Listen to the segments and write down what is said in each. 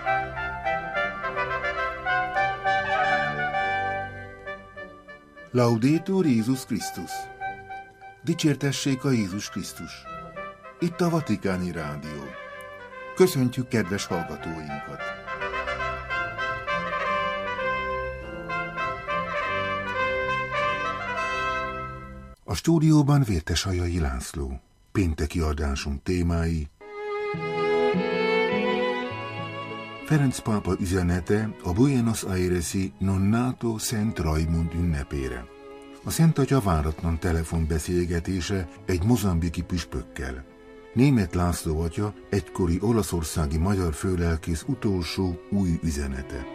Laudetur Jézus Krisztus! Dicsértessék a Jézus Krisztus! Itt a Vatikáni Rádió. Köszöntjük kedves hallgatóinkat! A stúdióban Vértesajai László. Pénteki adásunk témái: Ferenc pápa üzenete a Buenos Aires-i Nonnato Szent Rajmund ünnepére. A Szent Atya váratlan telefonbeszélgetése egy mozambiki püspökkel. Németh László atya egykori olaszországi magyar főlelkész utolsó új üzenete.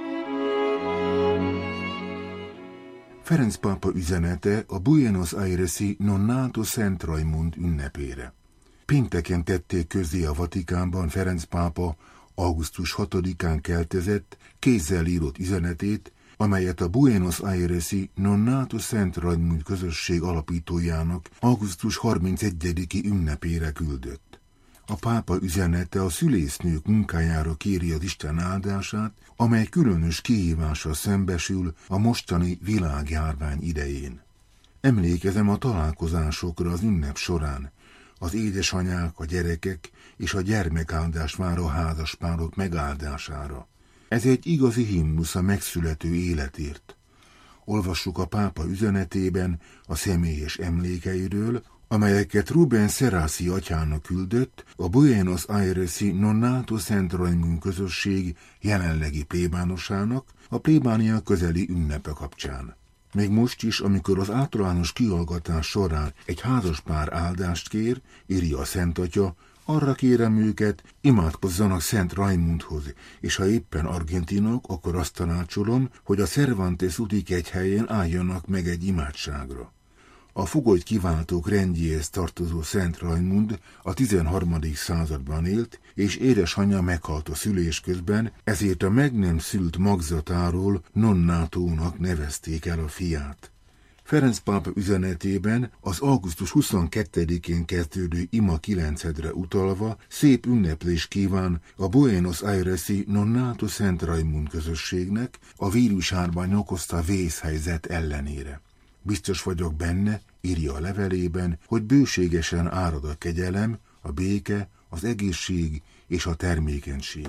Ferenc pápa üzenete a Buenos Aires-i Nonnato Szent Rajmund ünnepére. Pénteken tették közzé a Vatikánban Ferenc pápa augusztus 6-án keltezett, kézzel írott üzenetét, amelyet a Buenos Aires-i Nonnato Szent Rajmund közösség alapítójának augusztus 31-i ünnepére küldött. A pápa üzenete a szülésznők munkájára kéri az Isten áldását, amely különös kihívással szembesül a mostani világjárvány idején. Emlékezem a találkozásokra az ünnep során. Az édesanyák, a gyerekek és a gyermekáldás vár a házaspárok megáldására. Ez egy igazi himnusz a megszülető életért. Olvassuk a pápa üzenetében a személyes emlékeiről, amelyeket Ruben Serassi atyának küldött a Buenos Aires-i Nonnato Szent Rajmund közösség jelenlegi plébánosának a plébánia közeli ünnepe kapcsán. Még most is, amikor az általános kihallgatás során egy házaspár áldást kér, írja a Szent Atya, arra kérem őket, imádkozzanak Szent Rajmundhoz, és ha éppen argentinok, akkor azt tanácsolom, hogy a Cervantes úti kegyhelyen álljanak meg egy imádságra. A fogolyt kiváltók rendjéhez tartozó Szent Rajmund a 13. században élt, és édesanyja meghalt a szülés közben, ezért a meg nem szült magzatáról Nonnátónak nevezték el a fiát. Ferenc pápa üzenetében az augusztus 22-én kezdődő ima 9-edre utalva szép ünneplés kíván a Buenos Aires-i Nonnato Szent Rajmund közösségnek a vírusjárvány okozta vészhelyzet ellenére. Biztos vagyok benne, írja a levelében, hogy bőségesen árad a kegyelem, a béke, az egészség és a termékenység.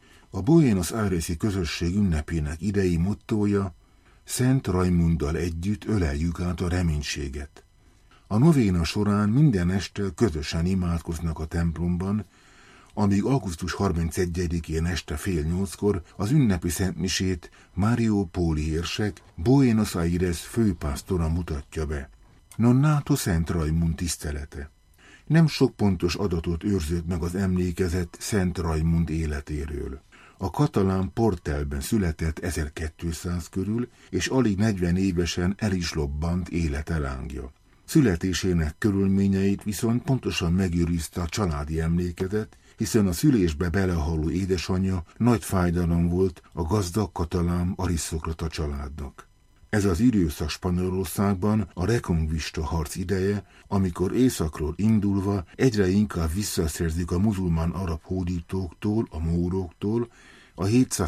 A Buenos Aires-i közösség ünnepének idei mottója: Szent Rajmunddal együtt öleljük át a reménységet. A novéna során minden este közösen imádkoznak a templomban, amíg augusztus 31-én este 7:30 az ünnepi szentmisét Mario Poli érsek, Buenos Aires főpásztora mutatja be. Nonnato Szent Rajmund tisztelete. Nem sok pontos adatot őrzött meg az emlékezet Szent Rajmund életéről. A katalán Portelben született 1200 körül, és alig 40 évesen el is lobbant élete lángja. Születésének körülményeit viszont pontosan megőrizte a családi emlékezet, hiszen a szülésbe belehaló édesanyja nagy fájdalom volt a gazdag katalán arisztokrata családnak. Ez az időszak Spanyolországban a reconquista harc ideje, amikor északról indulva egyre inkább visszaszerzik a muzulmán arab hódítóktól, a móroktól a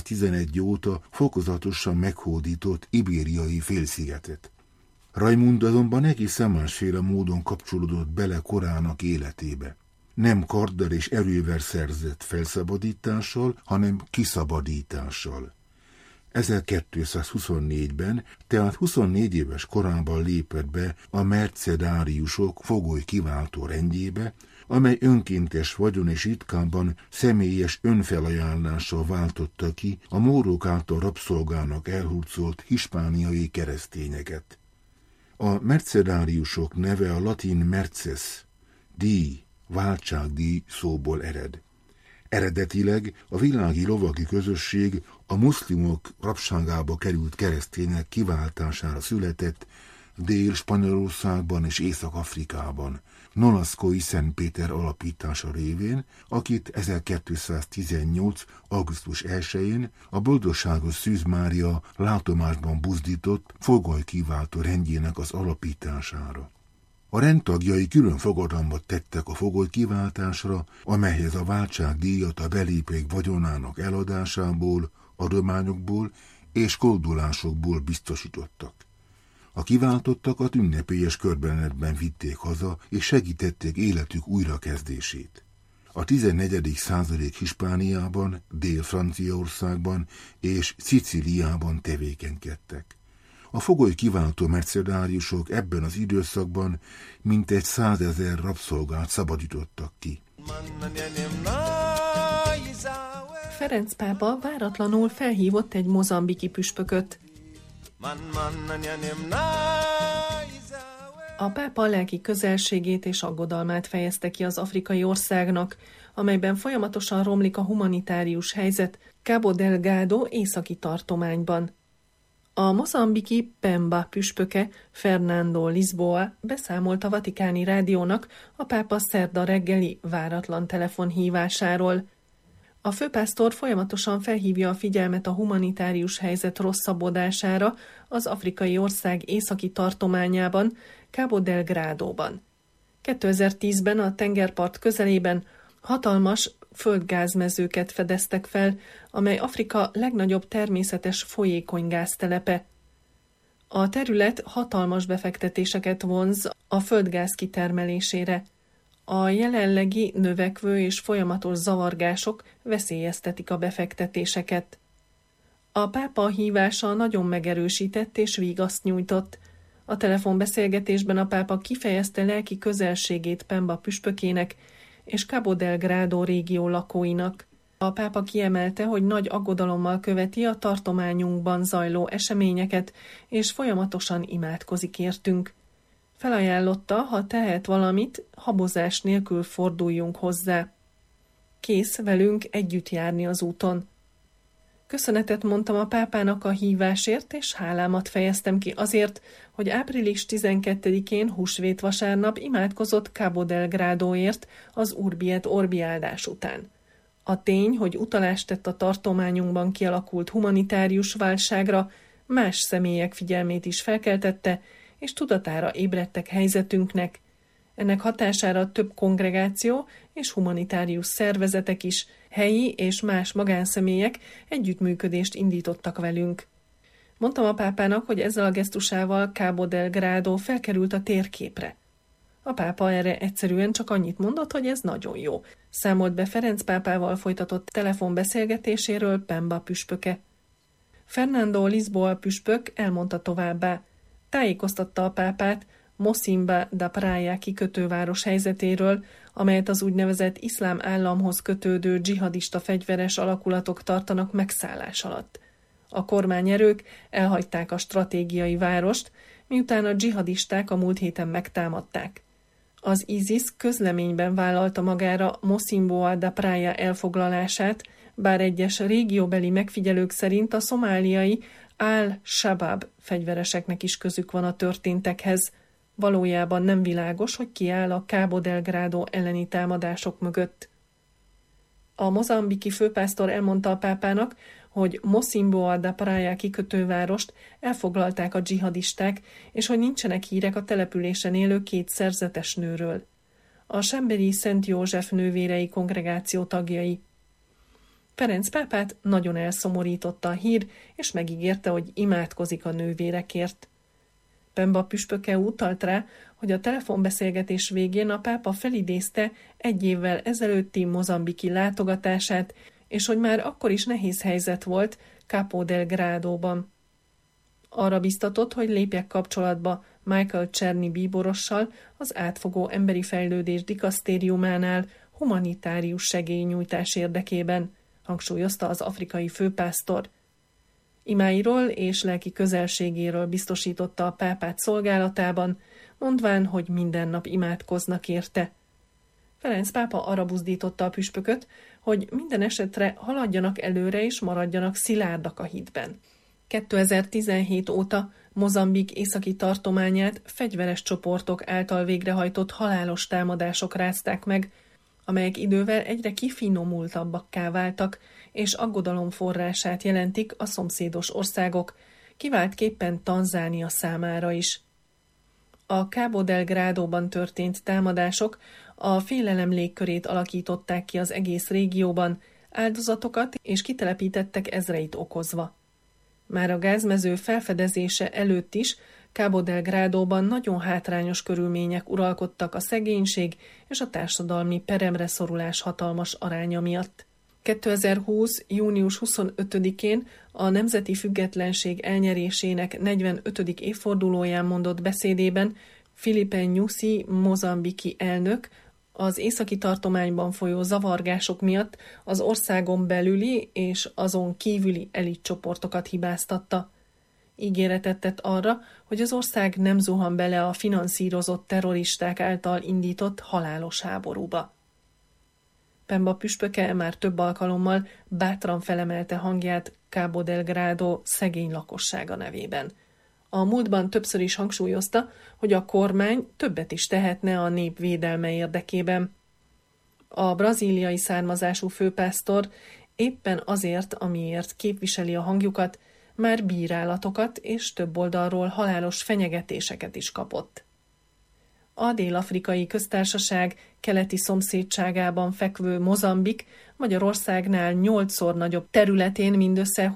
711 óta fokozatosan meghódított ibériai félszigetet. Rajmund azonban egészen másféle módon kapcsolódott bele korának életébe. Nem karddal és erővel szerzett felszabadítással, hanem kiszabadítással. 1224-ben, tehát 24 éves korában lépett be a mercedáriusok fogoly kiváltó rendjébe, amely önkéntes vagyon és ritkában személyes önfelajánlással váltotta ki a mórok által rabszolgának elhurcolt hispániai keresztényeket. A mercedáriusok neve a latin merces, díj, váltságdíj szóból ered. Eredetileg a világi lovagi közösség a muszlimok rabságába került keresztények kiváltására született Dél-Spanyolországban és Észak-Afrikában, Nolascoi Szent Péter alapítása révén, akit 1218. augusztus 1-én a boldogságos Szűz Mária látomásban buzdított fogolykiváltó rendjének az alapítására. A rendtagjai külön fogadalmat tettek a fogoly kiváltásra, amelyhez a váltságdíjat a belépők vagyonának eladásából, adományokból és koldulásokból biztosítottak. A kiváltottakat ünnepélyes körbenetben vitték haza, és segítették életük újrakezdését. A 14. század Hispániában, Dél-Franciaországban és Szicíliában tevékenykedtek. A fogoly kiváltó mercedáriusok ebben az időszakban mintegy 100 000 rabszolgát szabadítottak ki. Ferenc pápa váratlanul felhívott egy mozambiki püspököt. A pápa lelki közelségét és aggodalmát fejezte ki az afrikai országnak, amelyben folyamatosan romlik a humanitárius helyzet Cabo Delgado északi tartományban. A mozambiki Pemba püspöke Fernando Lisboa beszámolt a Vatikáni Rádiónak a pápa szerda reggeli váratlan telefonhívásáról. A főpásztor folyamatosan felhívja a figyelmet a humanitárius helyzet rosszabbodására az afrikai ország északi tartományában, Cabo Delgadóban. 2010-ben a tengerpart közelében hatalmas földgázmezőket fedeztek fel, amely Afrika legnagyobb természetes folyékony gáztelepe. A terület hatalmas befektetéseket vonz a földgáz kitermelésére. A jelenlegi növekvő és folyamatos zavargások veszélyeztetik a befektetéseket. A pápa hívása nagyon megerősített és vigaszt nyújtott. A telefonbeszélgetésben a pápa kifejezte lelki közelségét Pemba püspökének és Cabo Delgado régió lakóinak. A pápa kiemelte, hogy nagy aggodalommal követi a tartományunkban zajló eseményeket, és folyamatosan imádkozik értünk. Felajánlotta, ha tehet valamit, habozás nélkül forduljunk hozzá. Kész velünk együtt járni az úton. Köszönetet mondtam a pápának a hívásért, és hálámat fejeztem ki azért, hogy április 12-én húsvétvasárnap imádkozott Cabo Delgadóért az Urbi et Orbi áldás után. A tény, hogy utalást tett a tartományunkban kialakult humanitárius válságra, más személyek figyelmét is felkeltette, és tudatára ébredtek helyzetünknek. Ennek hatására több kongregáció és humanitárius szervezetek is, helyi és más magánszemélyek együttműködést indítottak velünk. Mondtam a pápának, hogy ezzel a gesztusával Cabo Delgado felkerült a térképre. A pápa erre egyszerűen csak annyit mondott, hogy ez nagyon jó. Számolt be Ferenc pápával folytatott telefonbeszélgetéséről Pemba püspöke. Fernando Lisboa püspök elmondta továbbá. Tájékoztatta a pápát Mocimboa da Praia kikötőváros helyzetéről, amelyet az úgynevezett iszlám államhoz kötődő dzsihadista fegyveres alakulatok tartanak megszállás alatt. A kormányerők elhagyták a stratégiai várost, miután a dzsihadisták a múlt héten megtámadták. Az ISIS közleményben vállalta magára Mocimboa da Praia elfoglalását, bár egyes régióbeli megfigyelők szerint a szomáliai Al-Shabaab fegyvereseknek is közük van a történtekhez. Valójában nem világos, hogy ki áll a Cabo Delgado elleni támadások mögött. A mozambiki főpásztor elmondta a pápának, hogy Mocimboa da Praia kikötővárost elfoglalták a dzsihadisták, és hogy nincsenek hírek a településen élő 2 szerzetes nőről. A Chambéry Szent József nővérei kongregáció tagjai. Ferenc pápát nagyon elszomorította a hír, és megígérte, hogy imádkozik a nővérekért. Pemba püspöke utalt rá, hogy a telefonbeszélgetés végén a pápa felidézte 1 évvel ezelőtti mozambiki látogatását, és hogy már akkor is nehéz helyzet volt Cabo Delgadóban. Arra biztatott, hogy lépjek kapcsolatba Michael Czerny bíborossal, az átfogó emberi fejlődés dikasztériumánál humanitárius segélynyújtás érdekében, hangsúlyozta az afrikai főpásztor. Imáiról és lelki közelségéről biztosította a pápát szolgálatában, mondván, hogy minden nap imádkoznak érte. Ferenc pápa arra buzdította a püspököt, hogy minden esetre haladjanak előre és maradjanak szilárdak a hitben. 2017 óta Mozambik északi tartományát fegyveres csoportok által végrehajtott halálos támadások rázták meg, amelyek idővel egyre kifinomultabbakká váltak, és aggodalom forrását jelentik a szomszédos országok, kiváltképpen Tanzánia számára is. A Cabo Delgado-ban történt támadások a félelem légkörét alakították ki az egész régióban, áldozatokat és kitelepítettek ezreit okozva. Már a gázmező felfedezése előtt is Cabo Delgado-ban nagyon hátrányos körülmények uralkodtak a szegénység és a társadalmi peremre szorulás hatalmas aránya miatt. 2020. június 25-én a Nemzeti Függetlenség elnyerésének 45. évfordulóján mondott beszédében Filipe Nyusi mozambiki elnök az északi tartományban folyó zavargások miatt az országon belüli és azon kívüli elitcsoportokat hibáztatta. Ígéretet tett arra, hogy az ország nem zuhan bele a finanszírozott terroristák által indított halálos háborúba. Pemba püspöke már több alkalommal bátran felemelte hangját Cabo Delgado szegény lakossága nevében. A múltban többször is hangsúlyozta, hogy a kormány többet is tehetne a nép védelme érdekében. A brazíliai származású főpásztor éppen azért, amiért képviseli a hangjukat, már bírálatokat és több oldalról halálos fenyegetéseket is kapott. A Dél-Afrikai Köztársaság keleti szomszédságában fekvő Mozambik Magyarországnál 8-szor nagyobb területén mindössze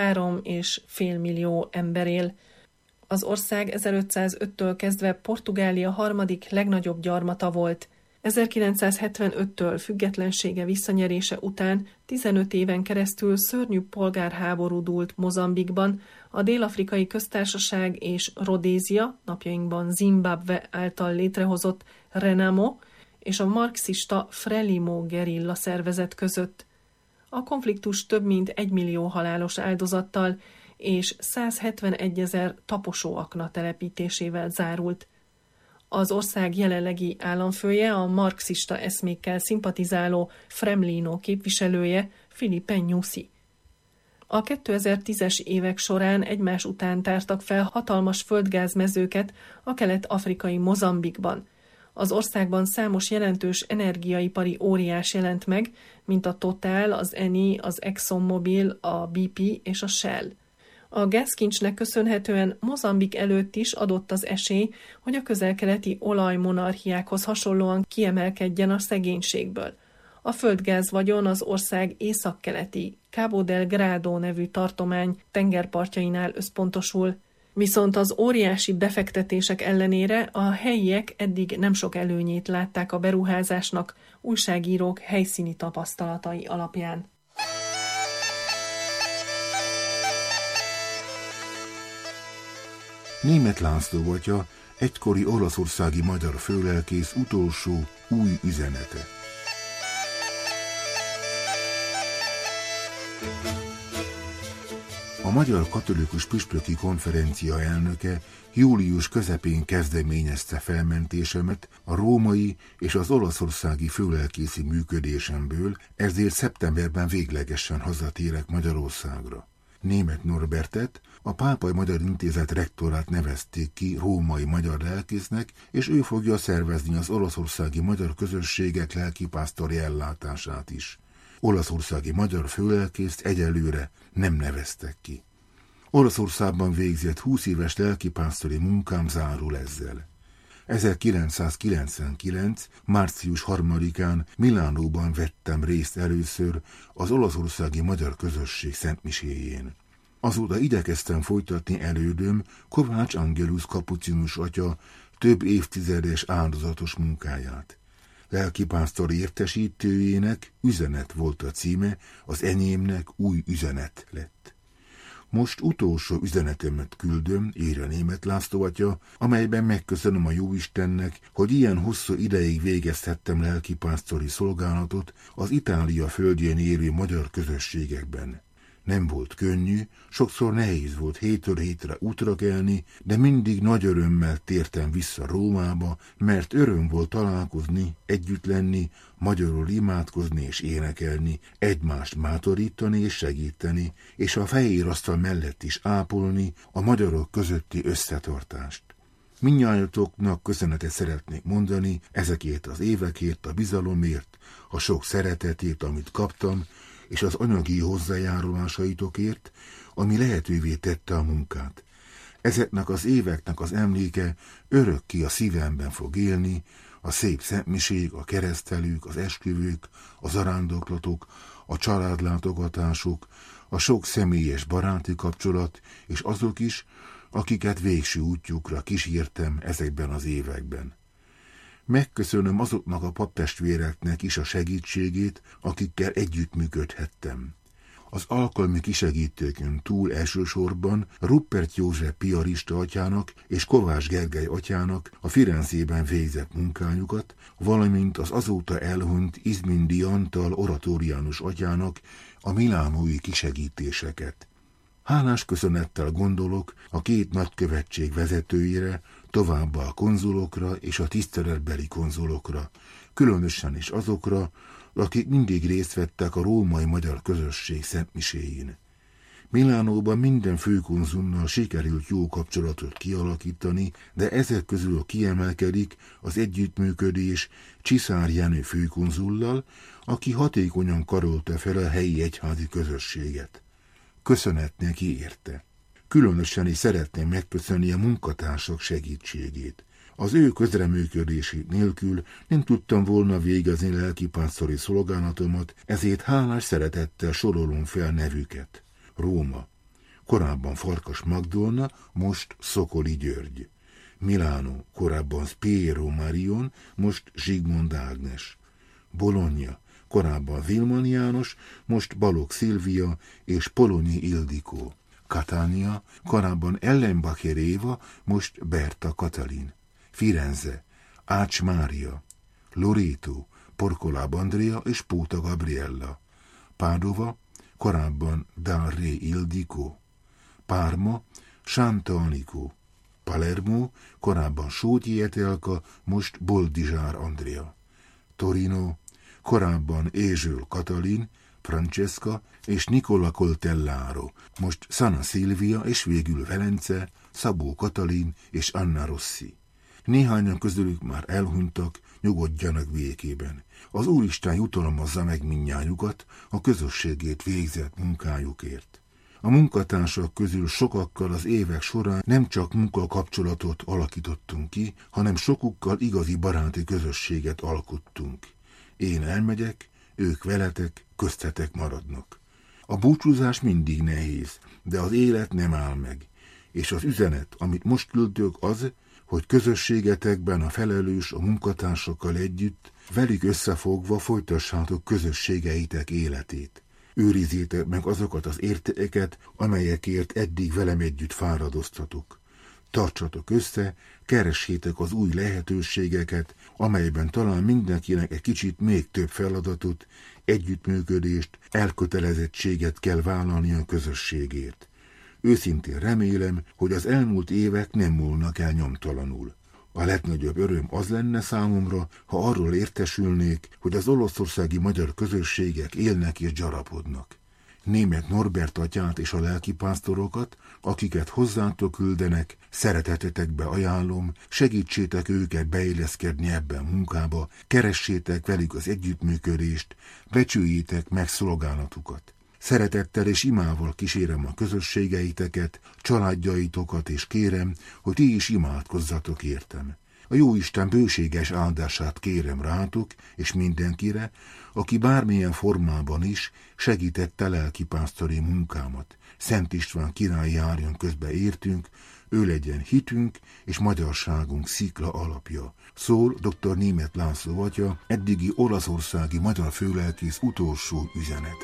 23,5 millió ember él. Az ország 1505-től kezdve Portugália harmadik legnagyobb gyarmata volt. 1975-től függetlensége visszanyerése után 15 éven keresztül szörnyű polgárháború dúlt Mozambikban, a Dél-Afrikai Köztársaság és Rodézia, napjainkban Zimbabwe által létrehozott Renamo és a marxista Frelimo gerilla szervezet között. A konfliktus több mint 1 millió halálos áldozattal és 171 000 taposóakna telepítésével zárult. Az ország jelenlegi államfője, a marxista eszmékkel szimpatizáló Frelimo képviselője, Filipe Nyusi. A 2010-es évek során egymás után tártak fel hatalmas földgázmezőket a kelet-afrikai Mozambikban. Az országban számos jelentős energiaipari óriás jelent meg, mint a Total, az Eni, az ExxonMobil, a BP és a Shell. A gázkincsnek köszönhetően Mozambik előtt is adott az esély, hogy a közel-keleti olajmonarchiákhoz hasonlóan kiemelkedjen a szegénységből. A földgáz vagyon az ország északkeleti Cabo Delgado nevű tartomány tengerpartjainál összpontosul, viszont az óriási befektetések ellenére a helyiek eddig nem sok előnyét látták a beruházásnak, újságírók helyszíni tapasztalatai alapján. Németh László atya, egykori olaszországi magyar főlelkész utolsó új üzenete. A Magyar Katolikus Püspöki Konferencia elnöke július közepén kezdeményezte felmentésemet a római és az olaszországi főlelkészi működésemből, ezért szeptemberben véglegesen hazatérek Magyarországra. Németh Norbertet, a Pápai Magyar Intézet rektorát nevezték ki római magyar lelkésznek, és ő fogja szervezni az olaszországi magyar közösségek lelkipásztori ellátását is. Olaszországi magyar főlelkészt egyelőre nem neveztek ki. Olaszországban végzett 20 éves lelkipásztori munkám zárul ezzel. 1999. március 3-án Milánóban vettem részt először az olaszországi magyar közösség szentmiséjén. Azóta igyekeztem folytatni elődöm, Kovács Angelus kapucinus atya több évtizedes áldozatos munkáját. Lelkipásztori értesítőjének Üzenet volt a címe, az enyémnek Új üzenet lett. Most utolsó üzenetemet küldöm, írja Németh László atya, amelyben megköszönöm a Jóistennek, hogy ilyen hosszú ideig végezhettem lelkipásztori szolgálatot az Itália földjén élő magyar közösségekben. Nem volt könnyű, sokszor nehéz volt hétről hétre útra kelni, de mindig nagy örömmel tértem vissza Rómába, mert öröm volt találkozni, együtt lenni, magyarul imádkozni és énekelni, egymást bátorítani és segíteni, és a fehér asztal mellett is ápolni a magyarok közötti összetartást. Mindnyájatoknak köszönetet szeretnék mondani ezekért az évekért, a bizalomért, a sok szeretetért, amit kaptam, és az anyagi hozzájárulásaitokért, ami lehetővé tette a munkát. Ezeknek az éveknek az emléke örökké a szívemben fog élni, a szép szentmiség, a keresztelők, az esküvők, a zarándoklatok, a családlátogatások, a sok személyes baráti kapcsolat, és azok is, akiket végső útjukra kísértem ezekben az években. Megköszönöm azoknak a paptestvéreknek is a segítségét, akikkel együttműködhettem. Az alkalmi kisegítőkön túl elsősorban Ruppert József piarista atyának és Kovács Gergely atyának a Firenzében végzett munkájukat, valamint az azóta elhunyt Izmindi Antal oratóriánus atyának a milánói kisegítéseket. Hálás köszönettel gondolok a 2 nagykövetség vezetőire, továbbá a konzulokra és a tiszteletbeli konzulokra, különösen is azokra, akik mindig részt vettek a római magyar közösség szentmiséjén. Milánóban minden főkonzullal sikerült jó kapcsolatot kialakítani, de ezek közül kiemelkedik az együttműködés Csiszár Jenő főkonzullal, aki hatékonyan karolta fel a helyi egyházi közösséget. Köszönet neki érte. Különösen is szeretném megköszönni a munkatársak segítségét. Az ő közreműködésük nélkül nem tudtam volna végezni lelkipásztori szolgálatomat, ezért hálás szeretettel sorolom fel nevüket. Róma. Korábban Farkas Magdolna, most Szokoli György. Milánó. Korábban Piero Marion, most Zsigmond Ágnes. Bologna. Korábban Vilman János, most Balogh Szilvia és Polonyi Ildikó. Catania. Korábban Ellenbacher Éva, most Berta Katalin. Firenze, Ács Mária, Loreto, Porkoláb Andrea és Póta Gabriella. Pádova, korábban Del Re Ildikó. Párma, Sánta Anikó. Palermo, korábban Sótyi Etelka, most Boldizsár Andrea. Torino, korábban Ézsöl Katalin, Francesca és Nicola Coltellaro, most Sana Silvia és végül Velence, Szabó Katalin és Anna Rossi. Néhányan közülük már elhunytak, nyugodjanak békében. Az Úristen jutalmazza meg mindnyájukat a közösségét végzett munkájukért. A munkatársak közül sokakkal az évek során nem csak munkakapcsolatot alakítottunk ki, hanem sokukkal igazi baráti közösséget alkottunk. Én elmegyek, ők veletek, köztetek maradnak. A búcsúzás mindig nehéz, de az élet nem áll meg, és az üzenet, amit most küldök, az, hogy közösségetekben a felelős a munkatársakkal együtt, velük összefogva folytassátok közösségeitek életét. Őrizzétek meg azokat az értékeket, amelyekért eddig velem együtt fáradoztatok. Tartsatok össze, keressétek az új lehetőségeket, amelyben talán mindenkinek egy kicsit még több feladatot, együttműködést, elkötelezettséget kell vállalni a közösségért. Őszintén remélem, hogy az elmúlt évek nem múlnak el nyomtalanul. A legnagyobb öröm az lenne számomra, ha arról értesülnék, hogy az olaszországi magyar közösségek élnek és gyarapodnak. Németh Norbert atyát és a lelkipásztorokat, akiket hozzátok küldenek, szeretetetekbe ajánlom, segítsétek őket beilleszkedni ebben a munkába, keressétek velük az együttműködést, becsüljétek meg szolgálatukat. Szeretettel és imával kísérem a közösségeiteket, családjaitokat, és kérem, hogy ti is imádkozzatok értem. A Jóisten bőséges áldását kérem rátok és mindenkire, aki bármilyen formában is segítette lelkipásztori munkámat. Szent István király járjon közbe értünk, ő legyen hitünk és magyarságunk szikla alapja. Szól dr. Németh László atya, eddigi olaszországi magyar főlelkész utolsó üzenete.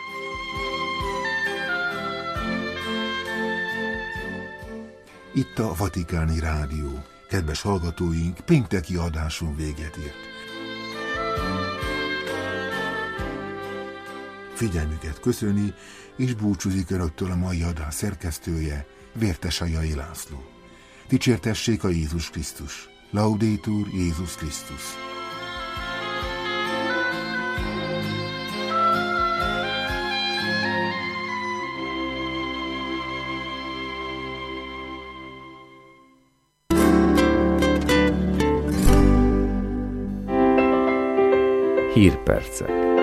Itt a Vatikáni Rádió. Kedves hallgatóink, pénteki adásunk véget ért. Figyelmüket köszöni, és búcsúzik önöktől a mai adás szerkesztője, Vértesajai László. Dicsértessék a Jézus Krisztus. Laudetur Jézus Krisztus. Hírpercek.